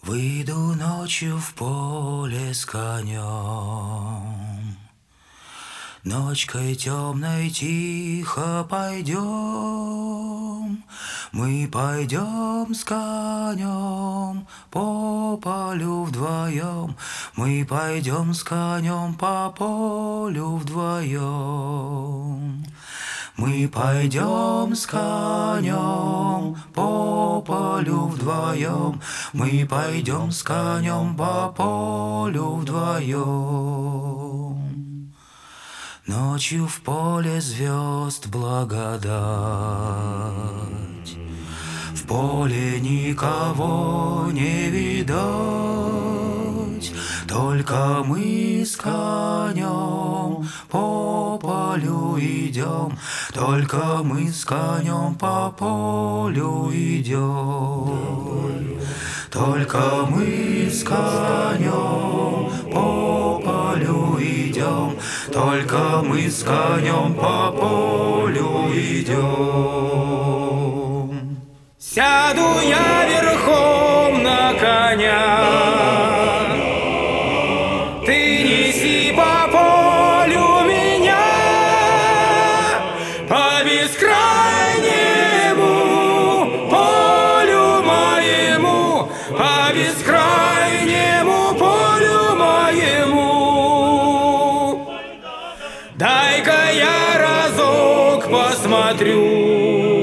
Выйду ночью в поле с конем, ночкой темной тихо пойдем. Мы пойдем с конем по полю вдвоем, мы пойдем с конем по полю вдвоем. Мы пойдем с конем по полю вдвоем, мы пойдем с конем по полю вдвоем. Ночью в поле звезд благодать, в поле никого не видать, только мы с конем по полю идем, только мы с конем по полю идем. Только мы с конем по полю идем, только мы с конем по полю идем. Сяду я верхом на коня, ты неси по полю меня, по бескрайнему полю моему, по бескрайнему полю моему. Дай-ка я разок посмотрю,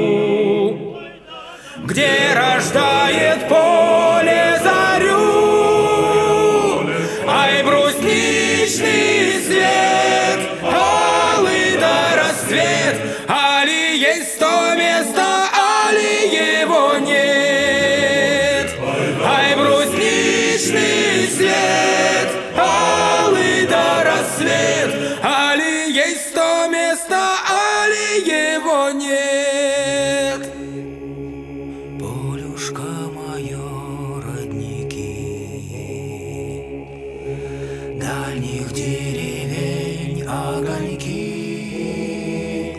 где рождает поле зарю. Ай, брусничный свет, алый да рассвет, али есть то место, али его нет. Ай, брусничный свет, алый да рассвет, али есть то место, али его нет. Полюшка мое, родники, дальних деревень огоньки,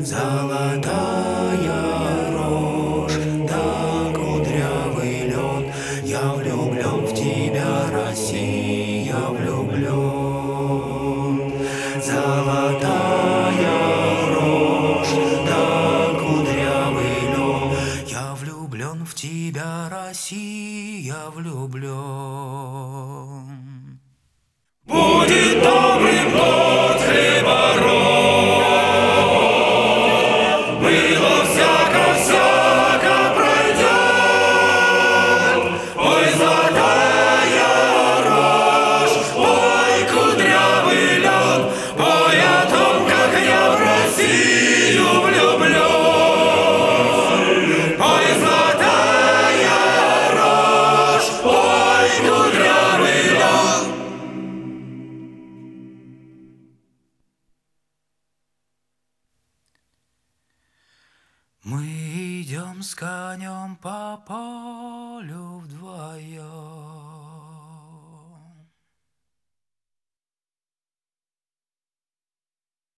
золотая рожь да кудрявый лед. Я влюблен в тебя, Россия, влюблен. Золотая рожь да кудрявый лед. Я влюблен в тебя, Россия, влюблен. Будет добрым год хлебород, было всяко пройдет. Ой, золотая рожь, ой, кудрявый лед, ой, о том, как я в Россию влюблен. Ой, золотая рожь, ой, кудрявый лед. Мы идем с конем по полю вдвоем.